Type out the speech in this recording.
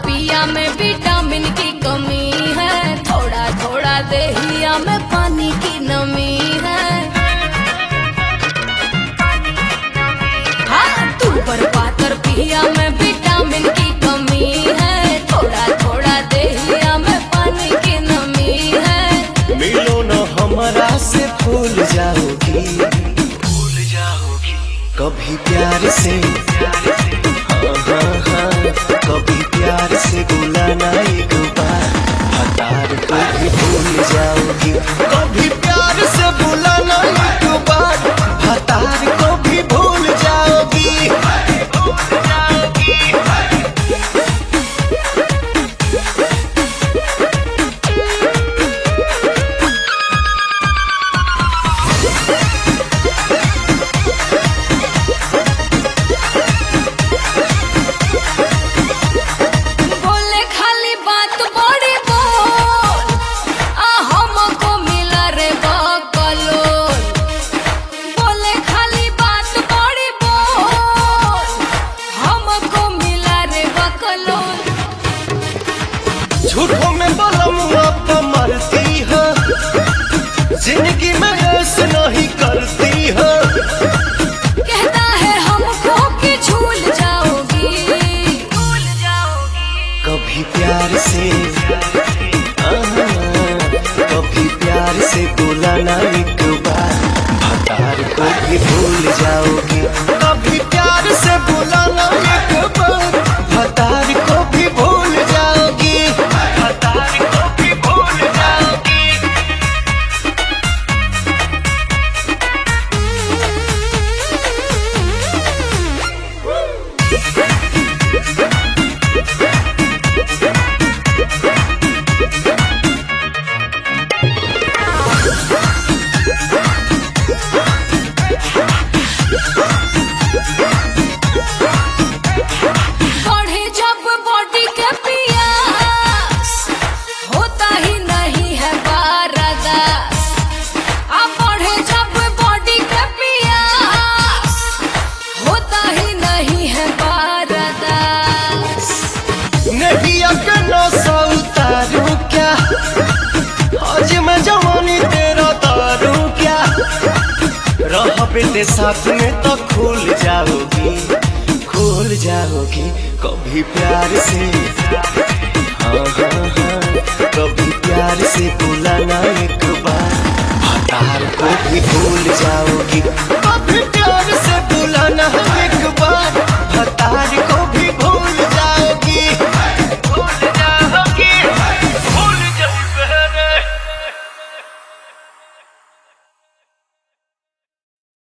पिया में विटामिन की कमी है, थोड़ा थोड़ा देहिया में पानी की नमी है। हाँ तू पर पातर पिया में विटामिन की कमी है, थोड़ा थोड़ा देहिया में पानी की नमी है। मिलो न हमरा से भूल जाओगी, कभी प्यार से कभी प्यार से बुलाना एक बार, हतार को भी भूल जाओगी। कभी प्यार से बुलाना एक बार, हतार को भी भूल जाओगी। झूठों में बलमुआ तो मरती है, जिंदगी में ऐसे नहीं करती है। कहता है हमको कि झूल जाओगी, कभी प्यार से कभी प्यार से बुलाना एक बार, हतार को भी भूल जाओगी। कभी प्यार से बुलाना एक बार, हतार को भी भूल जाओगी। आज मैं जवानी तेरा तारू क्या, रह बेटे साथ में तो खुल जाओगी। कभी प्यार से कभी प्यार से बुलाना एक बार, हतार को भी भूल जाओगी।